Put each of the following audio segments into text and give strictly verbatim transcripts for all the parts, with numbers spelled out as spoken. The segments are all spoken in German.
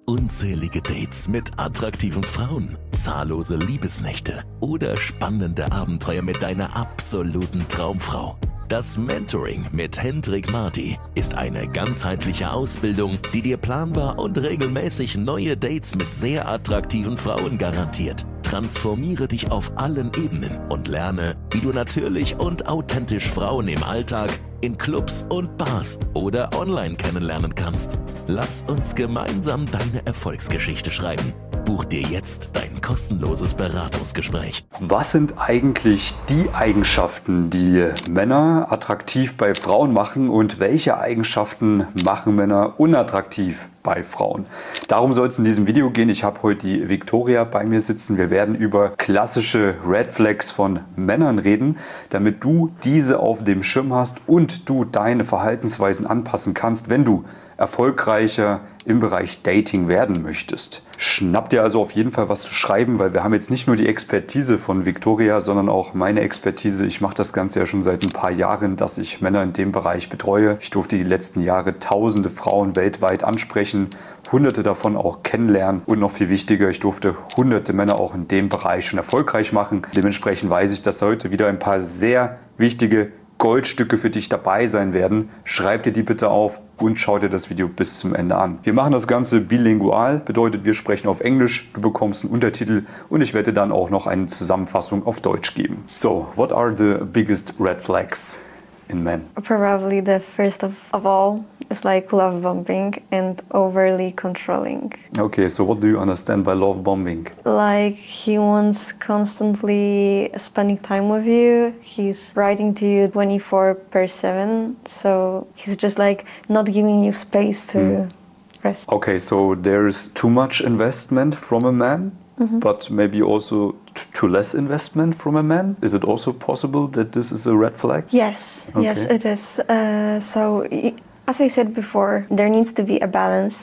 Unzählige Dates mit attraktiven Frauen, zahllose Liebesnächte oder spannende Abenteuer mit deiner absoluten Traumfrau. Das Mentoring mit Hendrik Marty ist eine ganzheitliche Ausbildung, die dir planbar und regelmäßig neue Dates mit sehr attraktiven Frauen garantiert. Transformiere dich auf allen Ebenen und lerne, wie du natürlich und authentisch Frauen im Alltag, in Clubs und Bars oder online kennenlernen kannst. Lass uns gemeinsam deine Erfolgsgeschichte schreiben. Buch dir jetzt dein kostenloses Beratungsgespräch. Was sind eigentlich die Eigenschaften, die Männer attraktiv bei Frauen machen, und welche Eigenschaften machen Männer unattraktiv bei Frauen? Darum soll es in diesem Video gehen. Ich habe heute die Victoria bei mir sitzen. Wir werden über klassische Red Flags von Männern reden, damit du diese auf dem Schirm hast und du deine Verhaltensweisen anpassen kannst, wenn du erfolgreicher im Bereich Dating werden möchtest. Schnapp dir also auf jeden Fall was zu schreiben, weil wir haben jetzt nicht nur die Expertise von Victoria, sondern auch meine Expertise. Ich mache das Ganze ja schon seit ein paar Jahren, dass ich Männer in dem Bereich betreue. Ich durfte die letzten Jahre tausende Frauen weltweit ansprechen, hunderte davon auch kennenlernen und noch viel wichtiger, ich durfte hunderte Männer auch in dem Bereich schon erfolgreich machen. Dementsprechend weiß ich, dass heute wieder ein paar sehr wichtige Goldstücke für dich dabei sein werden. Schreib dir die bitte auf und schau dir das Video bis zum Ende an. Wir machen das Ganze bilingual, bedeutet wir sprechen auf Englisch, du bekommst einen Untertitel und ich werde dann auch noch eine Zusammenfassung auf Deutsch geben. So, what are the biggest red flags in men? Probably the first of, of all is like love bombing and overly controlling. Okay, so what do you understand by love bombing? Like he wants constantly spending time with you. He's writing to you twenty-four per seven. So he's just like not giving you space to mm. rest. Okay, so there's too much investment from a man, mm-hmm. but maybe also too less investment from a man. Is it also possible that this is a red flag? Yes, okay. yes it is. Uh, so as I said before, there needs to be a balance.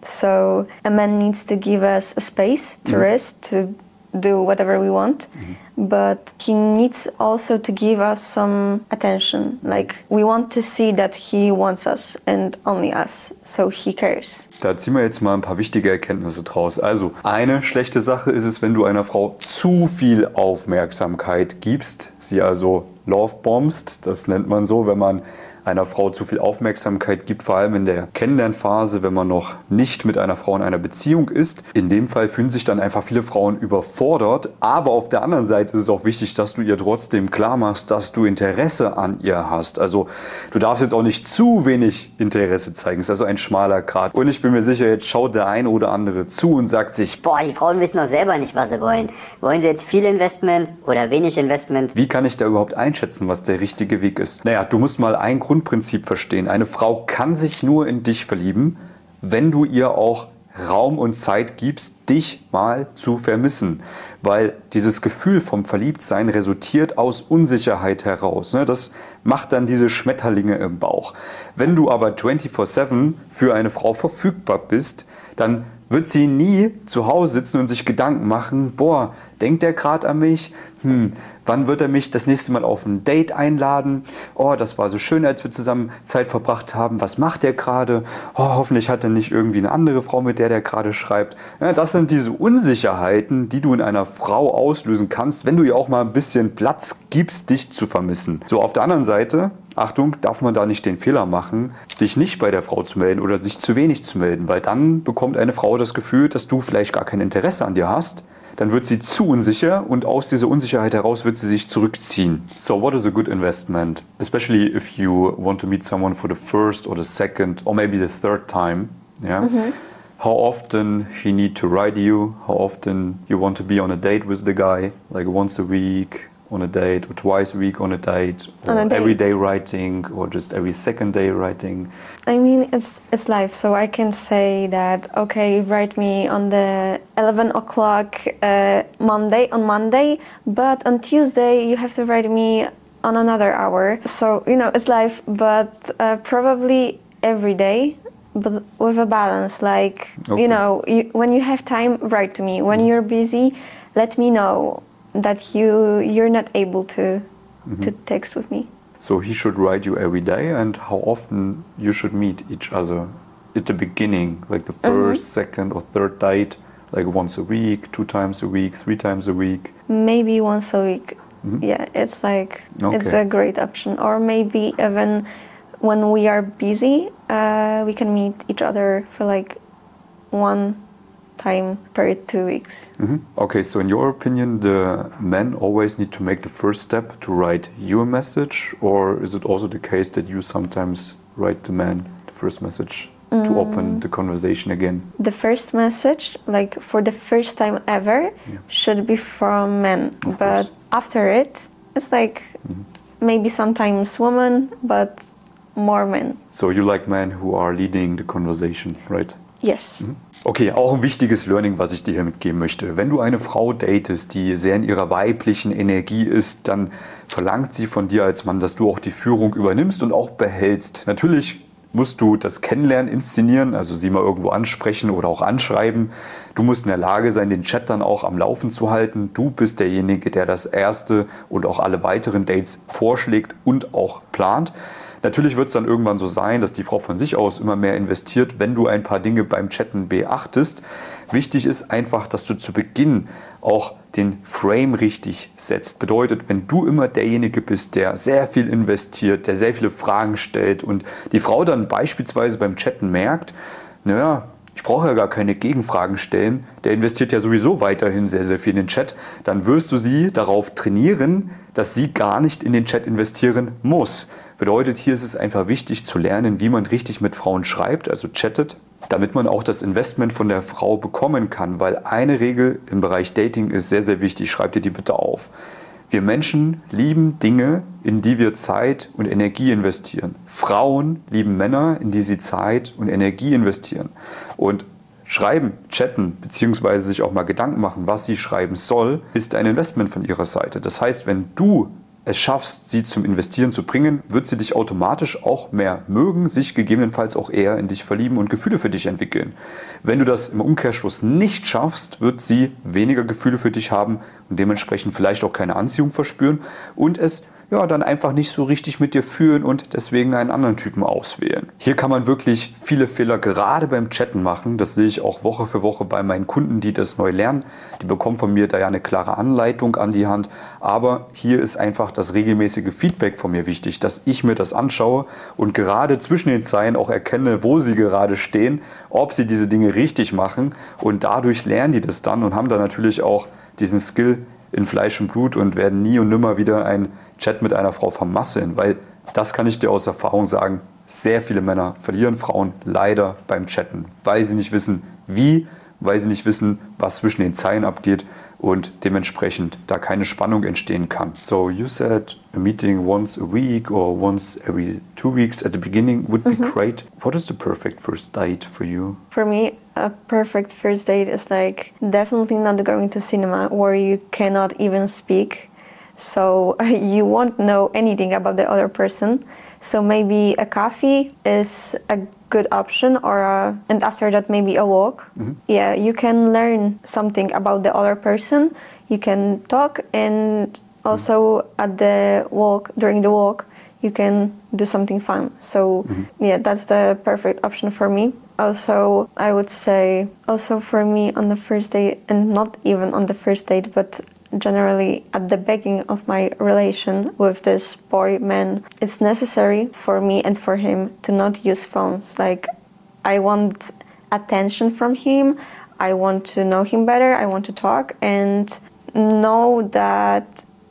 So a man needs to give us a space to mm-hmm. rest, to do whatever we want, mm-hmm. but he needs also to give us some attention. Like we want to see that he wants us and only us, so he cares. Da ziehen wir jetzt mal ein paar wichtige Erkenntnisse draus. Also eine schlechte Sache ist es, wenn du einer Frau zu viel Aufmerksamkeit gibst, sie also love bombst, das nennt man so, wenn man einer Frau zu viel Aufmerksamkeit gibt, vor allem in der Kennenlernphase, wenn man noch nicht mit einer Frau in einer Beziehung ist. In dem Fall fühlen sich dann einfach viele Frauen überfordert, aber auf der anderen Seite ist es auch wichtig, dass du ihr trotzdem klar machst, dass du Interesse an ihr hast. Also du darfst jetzt auch nicht zu wenig Interesse zeigen, das ist also ein schmaler Grat. Und ich bin mir sicher, jetzt schaut der eine oder andere zu und sagt sich, boah, die Frauen wissen doch selber nicht, was sie wollen. Wollen sie jetzt viel Investment oder wenig Investment? Wie kann ich da überhaupt einschätzen, was der richtige Weg ist? Naja, du musst mal einen Grund Grundprinzip verstehen. Eine Frau kann sich nur in dich verlieben, wenn du ihr auch Raum und Zeit gibst, dich mal zu vermissen. Weil dieses Gefühl vom Verliebtsein resultiert aus Unsicherheit heraus. Das macht dann diese Schmetterlinge im Bauch. Wenn du aber vierundzwanzig sieben für eine Frau verfügbar bist, dann wird sie nie zu Hause sitzen und sich Gedanken machen, boah, denkt der gerade an mich? Hm, wann wird er mich das nächste Mal auf ein Date einladen? Oh, das war so schön, als wir zusammen Zeit verbracht haben. Was macht der gerade? Oh, hoffentlich hat er nicht irgendwie eine andere Frau, mit der der gerade schreibt. Ja, das sind diese Unsicherheiten, die du in einer Frau auslösen kannst, wenn du ihr auch mal ein bisschen Platz gibst, dich zu vermissen. So, auf der anderen Seite, Achtung, darf man da nicht den Fehler machen, sich nicht bei der Frau zu melden oder sich zu wenig zu melden, weil dann bekommt eine Frau das Gefühl, dass du vielleicht gar kein Interesse an dir hast. Dann wird sie zu unsicher und aus dieser Unsicherheit heraus wird sie sich zurückziehen. So what is a good investment? Especially if you want to meet someone for the first or the second or maybe the third time. Yeah? Mm-hmm. How often he need to write you? How often you want to be on a date with the guy? Like once a week on a date or twice a week on a date? Or on a date. Every day writing or just every second day writing? I mean, it's it's life, so I can say that, okay, write me on the eleven o'clock uh, Monday, on Monday, but on Tuesday you have to write me on another hour. So, you know, it's life, but uh, probably every day, but with a balance. Like, okay. you know, you, when you have time, write to me. When you're busy, let me know that you, you're not able to, mm-hmm. to text with me. So he should write you every day, and how often you should meet each other at the beginning, like the first, mm-hmm. second or third date, like once a week, two times a week, three times a week? Maybe once a week. Mm-hmm. Yeah, it's like, okay. It's a great option. Or maybe even when we are busy, uh, we can meet each other for like one time per two weeks. Mm-hmm. Okay, so in your opinion, the men always need to make the first step to write you a message, or is it also the case that you sometimes write the man the first message mm. to open the conversation again? The first message, like for the first time ever, yeah. should be from men, of but course. After it, it's like mm-hmm. maybe sometimes women, but more men. So you like men who are leading the conversation, right? Yes. Okay, auch ein wichtiges Learning, was ich dir hier mitgeben möchte. Wenn du eine Frau datest, die sehr in ihrer weiblichen Energie ist, dann verlangt sie von dir als Mann, dass du auch die Führung übernimmst und auch behältst. Natürlich musst du das Kennenlernen inszenieren, also sie mal irgendwo ansprechen oder auch anschreiben. Du musst in der Lage sein, den Chat dann auch am Laufen zu halten. Du bist derjenige, der das erste und auch alle weiteren Dates vorschlägt und auch plant. Natürlich wird es dann irgendwann so sein, dass die Frau von sich aus immer mehr investiert, wenn du ein paar Dinge beim Chatten beachtest. Wichtig ist einfach, dass du zu Beginn auch den Frame richtig setzt. Bedeutet, wenn du immer derjenige bist, der sehr viel investiert, der sehr viele Fragen stellt und die Frau dann beispielsweise beim Chatten merkt, naja, ich brauche ja gar keine Gegenfragen stellen, der investiert ja sowieso weiterhin sehr, sehr viel in den Chat, dann wirst du sie darauf trainieren, dass sie gar nicht in den Chat investieren muss. Bedeutet, hier ist es einfach wichtig zu lernen, wie man richtig mit Frauen schreibt, also chattet, damit man auch das Investment von der Frau bekommen kann, weil eine Regel im Bereich Dating ist sehr, sehr wichtig, schreib dir die bitte auf. Wir Menschen lieben Dinge, in die wir Zeit und Energie investieren. Frauen lieben Männer, in die sie Zeit und Energie investieren. Und schreiben, chatten, beziehungsweise sich auch mal Gedanken machen, was sie schreiben soll, ist ein Investment von ihrer Seite. Das heißt, wenn du es schaffst, sie zum Investieren zu bringen, wird sie dich automatisch auch mehr mögen, sich gegebenenfalls auch eher in dich verlieben und Gefühle für dich entwickeln. Wenn du das im Umkehrschluss nicht schaffst, wird sie weniger Gefühle für dich haben und dementsprechend vielleicht auch keine Anziehung verspüren und es ja, dann einfach nicht so richtig mit dir fühlen und deswegen einen anderen Typen auswählen. Hier kann man wirklich viele Fehler gerade beim Chatten machen. Das sehe ich auch Woche für Woche bei meinen Kunden, die das neu lernen. Die bekommen von mir da ja eine klare Anleitung an die Hand. Aber hier ist einfach das regelmäßige Feedback von mir wichtig, dass ich mir das anschaue und gerade zwischen den Zeilen auch erkenne, wo sie gerade stehen, ob sie diese Dinge richtig machen. Und dadurch lernen die das dann und haben dann natürlich auch diesen Skill in Fleisch und Blut und werden nie und nimmer wieder ein Chat mit einer Frau vermasseln, weil das kann ich dir aus Erfahrung sagen, sehr viele Männer verlieren Frauen leider beim Chatten, weil sie nicht wissen, wie, weil sie nicht wissen, was zwischen den Zeilen abgeht und dementsprechend da keine Spannung entstehen kann. So you said a meeting once a week or once every two weeks at the beginning would be mm-hmm. great. What is the perfect first date for you? For me, a perfect first date is like definitely not going to cinema where you cannot even speak. So you won't know anything about the other person. So maybe a coffee is a good option, or a, and after that maybe a walk. Mm-hmm. Yeah, you can learn something about the other person. You can talk, and also mm-hmm. at the walk, during the walk, you can do something fun. So mm-hmm. yeah, that's the perfect option for me. Also, I would say also for me on the first date, and not even on the first date, but generally at the beginning of my relation with this boy man, it's necessary for me and for him to not use phones. Like, I want attention from him, I want to know him better, I want to talk and know that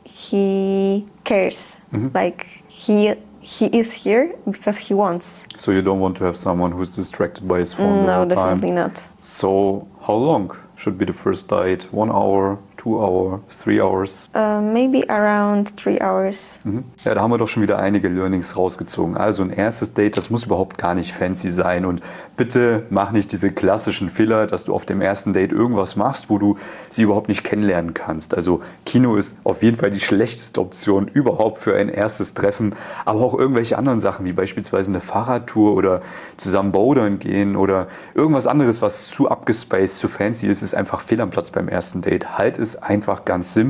he cares. Mm-hmm. Like, he he is here because he wants. So you don't want to have someone who's distracted by his phone no, all the time? No, definitely not. So how long should be the first date? One hour? Two hours, three hours? Uh, maybe around three hours. Mhm. Ja, da haben wir doch schon wieder einige Learnings rausgezogen. Also ein erstes Date, das muss überhaupt gar nicht fancy sein. Und bitte mach nicht diese klassischen Fehler, dass du auf dem ersten Date irgendwas machst, wo du sie überhaupt nicht kennenlernen kannst. Also Kino ist auf jeden Fall die schlechteste Option überhaupt für ein erstes Treffen. Aber auch irgendwelche anderen Sachen, wie beispielsweise eine Fahrradtour oder zusammen bouldern gehen oder irgendwas anderes, was zu abgespaced, zu fancy ist, ist einfach fehl am Platz beim ersten Date. Halt es einfach ganz simpel.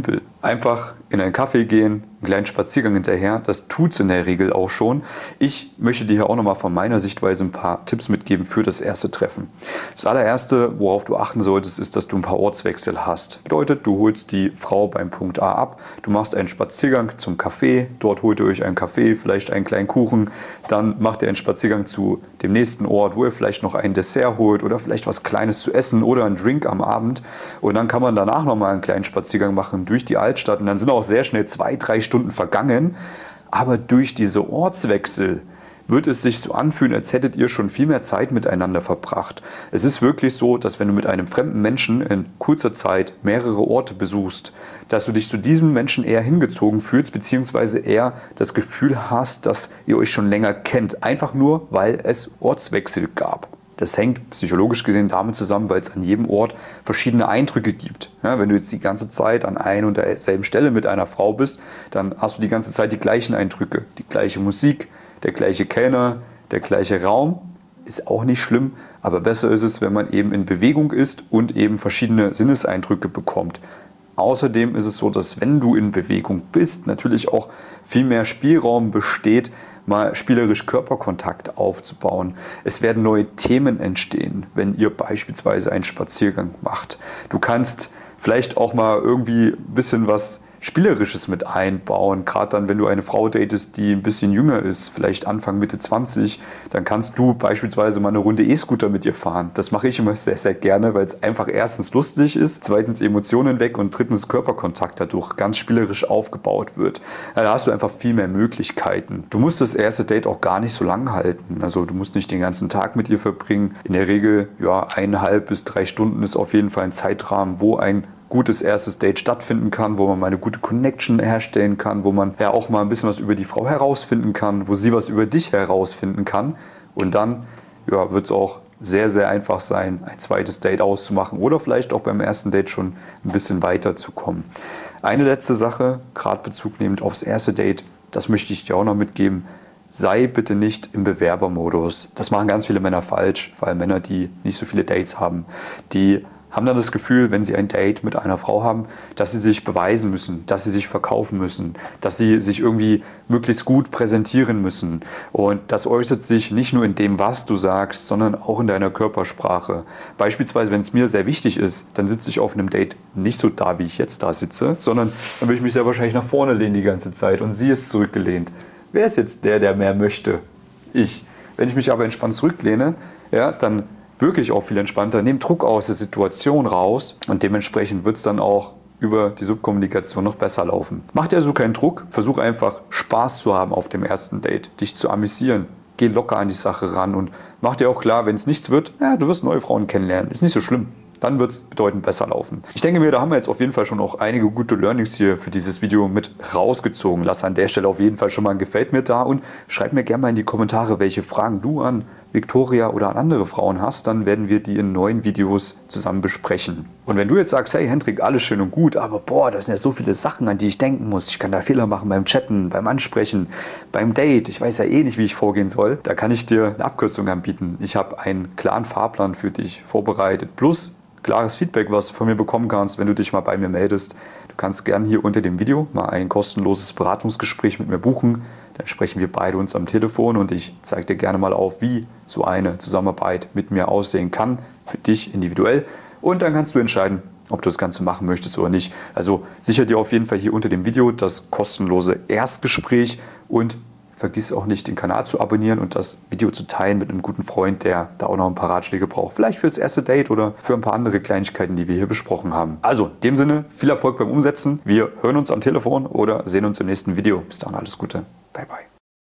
Einfach in einen Café gehen, einen kleinen Spaziergang hinterher, das tut's in der Regel auch schon. Ich möchte dir hier auch nochmal von meiner Sichtweise ein paar Tipps mitgeben für das erste Treffen. Das allererste, worauf du achten solltest, ist, dass du ein paar Ortswechsel hast. Bedeutet, du holst die Frau beim Punkt A ab, du machst einen Spaziergang zum Café, dort holt ihr euch einen Kaffee, vielleicht einen kleinen Kuchen, dann macht ihr einen Spaziergang zu dem nächsten Ort, wo ihr vielleicht noch ein Dessert holt oder vielleicht was Kleines zu essen oder einen Drink am Abend, und dann kann man danach nochmal einen kleinen Spaziergang machen durch die Altstadt und dann sind auch sehr schnell zwei, drei Stunden vergangen, aber durch diese Ortswechsel wird es sich so anfühlen, als hättet ihr schon viel mehr Zeit miteinander verbracht. Es ist wirklich so, dass wenn du mit einem fremden Menschen in kurzer Zeit mehrere Orte besuchst, dass du dich zu diesem Menschen eher hingezogen fühlst, beziehungsweise eher das Gefühl hast, dass ihr euch schon länger kennt. Einfach nur, weil es Ortswechsel gab. Das hängt psychologisch gesehen damit zusammen, weil es an jedem Ort verschiedene Eindrücke gibt. Ja, wenn du jetzt die ganze Zeit an einer und derselben Stelle mit einer Frau bist, dann hast du die ganze Zeit die gleichen Eindrücke. Die gleiche Musik, der gleiche Kellner, der gleiche Raum. Ist auch nicht schlimm, aber besser ist es, wenn man eben in Bewegung ist und eben verschiedene Sinneseindrücke bekommt. Außerdem ist es so, dass wenn du in Bewegung bist, natürlich auch viel mehr Spielraum besteht, mal spielerisch Körperkontakt aufzubauen. Es werden neue Themen entstehen, wenn ihr beispielsweise einen Spaziergang macht. Du kannst vielleicht auch mal irgendwie ein bisschen was Spielerisches mit einbauen, gerade dann, wenn du eine Frau datest, die ein bisschen jünger ist, vielleicht Anfang, Mitte zwanzig, dann kannst du beispielsweise mal eine Runde E-Scooter mit ihr fahren. Das mache ich immer sehr, sehr gerne, weil es einfach erstens lustig ist, zweitens Emotionen weg und drittens Körperkontakt dadurch ganz spielerisch aufgebaut wird. Ja, da hast du einfach viel mehr Möglichkeiten. Du musst das erste Date auch gar nicht so lang halten, also du musst nicht den ganzen Tag mit ihr verbringen. In der Regel, ja, eineinhalb bis drei Stunden ist auf jeden Fall ein Zeitrahmen, wo ein gutes erstes Date stattfinden kann, wo man mal eine gute Connection herstellen kann, wo man ja auch mal ein bisschen was über die Frau herausfinden kann, wo sie was über dich herausfinden kann. Und dann ja, wird es auch sehr, sehr einfach sein, ein zweites Date auszumachen oder vielleicht auch beim ersten Date schon ein bisschen weiter zu kommen. Eine letzte Sache, gerade Bezug nehmend aufs erste Date, das möchte ich dir auch noch mitgeben. Sei bitte nicht im Bewerbermodus. Das machen ganz viele Männer falsch, vor allem Männer, die nicht so viele Dates haben. Die haben dann das Gefühl, wenn sie ein Date mit einer Frau haben, dass sie sich beweisen müssen, dass sie sich verkaufen müssen, dass sie sich irgendwie möglichst gut präsentieren müssen. Und das äußert sich nicht nur in dem, was du sagst, sondern auch in deiner Körpersprache. Beispielsweise, wenn es mir sehr wichtig ist, dann sitze ich auf einem Date nicht so da, wie ich jetzt da sitze, sondern dann will ich mich sehr wahrscheinlich nach vorne lehnen die ganze Zeit und sie ist zurückgelehnt. Wer ist jetzt der, der mehr möchte? Ich. Wenn ich mich aber entspannt zurücklehne, ja, dann wirklich auch viel entspannter, nehmt Druck aus der Situation raus und dementsprechend wird es dann auch über die Subkommunikation noch besser laufen. Mach dir also keinen Druck, versuch einfach Spaß zu haben auf dem ersten Date, dich zu amüsieren. Geh locker an die Sache ran und mach dir auch klar, wenn es nichts wird, ja, du wirst neue Frauen kennenlernen, ist nicht so schlimm. Dann wird es bedeutend besser laufen. Ich denke mir, da haben wir jetzt auf jeden Fall schon auch einige gute Learnings hier für dieses Video mit rausgezogen. Lass an der Stelle auf jeden Fall schon mal ein Gefällt mir da und schreib mir gerne mal in die Kommentare, welche Fragen du an Victoria oder an andere Frauen hast. Dann werden wir die in neuen Videos zusammen besprechen. Und wenn du jetzt sagst, hey Hendrik, alles schön und gut, aber boah, das sind ja so viele Sachen, an die ich denken muss. Ich kann da Fehler machen beim Chatten, beim Ansprechen, beim Date. Ich weiß ja eh nicht, wie ich vorgehen soll. Da kann ich dir eine Abkürzung anbieten. Ich habe einen klaren Fahrplan für dich vorbereitet. Plus klares Feedback, was du von mir bekommen kannst, wenn du dich mal bei mir meldest. Du kannst gerne hier unter dem Video mal ein kostenloses Beratungsgespräch mit mir buchen. Dann sprechen wir beide uns am Telefon und ich zeige dir gerne mal auf, wie so eine Zusammenarbeit mit mir aussehen kann, für dich individuell. Und dann kannst du entscheiden, ob du das Ganze machen möchtest oder nicht. Also sicher dir auf jeden Fall hier unter dem Video das kostenlose Erstgespräch und vergiss auch nicht, den Kanal zu abonnieren und das Video zu teilen mit einem guten Freund, der da auch noch ein paar Ratschläge braucht. Vielleicht für das erste Date oder für ein paar andere Kleinigkeiten, die wir hier besprochen haben. Also, in dem Sinne, viel Erfolg beim Umsetzen. Wir hören uns am Telefon oder sehen uns im nächsten Video. Bis dahin, alles Gute. Bye, bye.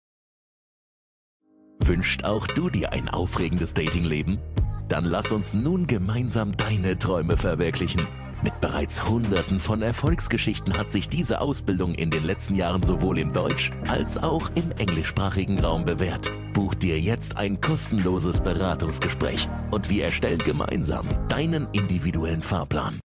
Wünscht auch du dir ein aufregendes Datingleben? Dann lass uns nun gemeinsam deine Träume verwirklichen. Mit bereits Hunderten von Erfolgsgeschichten hat sich diese Ausbildung in den letzten Jahren sowohl im Deutsch- als auch im englischsprachigen Raum bewährt. Buch dir jetzt ein kostenloses Beratungsgespräch und wir erstellen gemeinsam deinen individuellen Fahrplan.